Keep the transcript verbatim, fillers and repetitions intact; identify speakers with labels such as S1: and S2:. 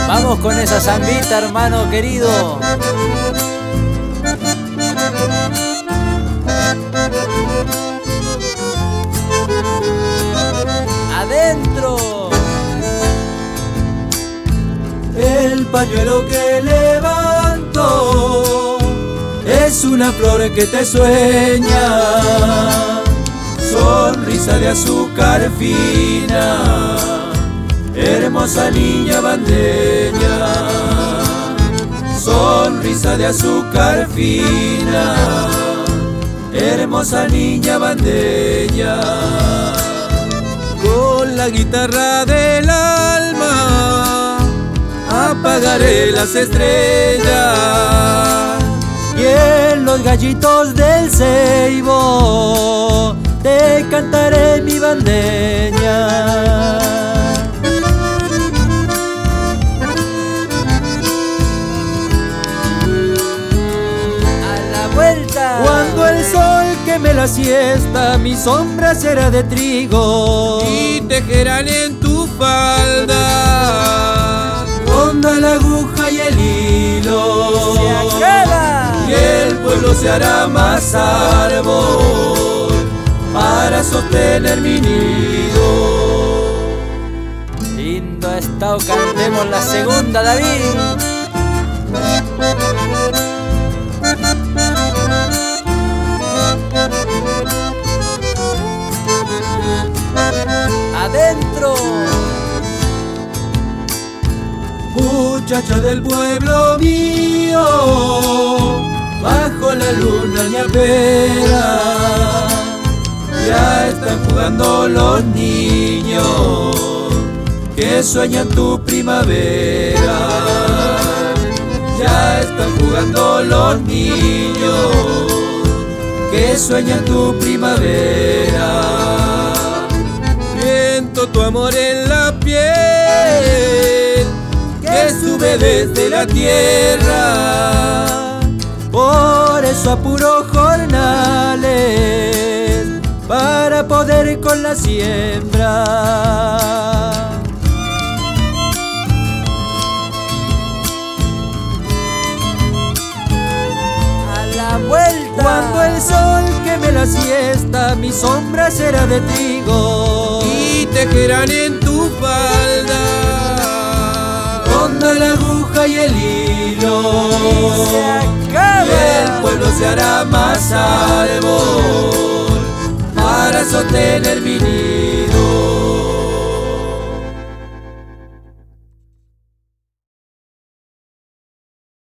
S1: Vamos con esa zambita, hermano querido. Adentro.
S2: El pañuelo que levanto es una flor que te sueña, sonrisa de azúcar fina, hermosa niña bandeña. Sonrisa de azúcar fina, hermosa niña bandeña. Con la guitarra del alma apagaré las estrellas y en los gallitos del ceibo te cantaré mi bandeña. Cuando el sol queme la siesta, mi sombra será de trigo
S3: y tejerán en tu falda.
S2: Honda la aguja y el hilo,
S1: ¡se acaba!
S2: Y el pueblo se hará más árbol para sostener mi nido.
S1: Lindo ha estado, cantemos la segunda, David. Adentro.
S2: Muchacha del pueblo mío, bajo la luna ñapera, ya están jugando los niños que sueñan tu primavera. Ya están jugando los niños que sueñan tu primavera. Siento tu amor en la piel que sube desde la tierra, por eso apuro jornales para poder con la siembra.
S1: A la vuelta.
S2: Cuando el sol queme la siesta, mi sombra será de trigo
S3: y tejerán en tu falda.
S2: Honda la aguja y el hilo,
S1: ¡se acaba!
S2: Y el pueblo se hará más árbol para sostener mi nido.